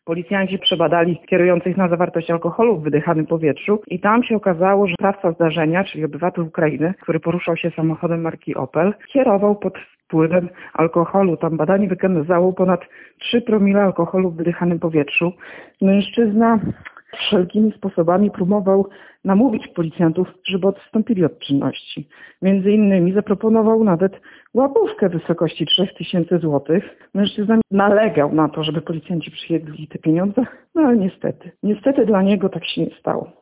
Policjanci przebadali kierujących na zawartość alkoholu w wydychanym powietrzu i tam się okazało, że sprawca zdarzenia, czyli obywatel Ukrainy, który poruszał się samochodem marki Opel, kierował pod wpływem alkoholu. Tam badanie wykazało ponad 3 promile alkoholu w wydychanym powietrzu. Mężczyzna wszelkimi sposobami próbował namówić policjantów, żeby odstąpili od czynności. Między innymi zaproponował nawet łapówkę w wysokości 3000 złotych. Mężczyzna nalegał na to, żeby policjanci przyjęli te pieniądze, no ale niestety dla niego tak się nie stało.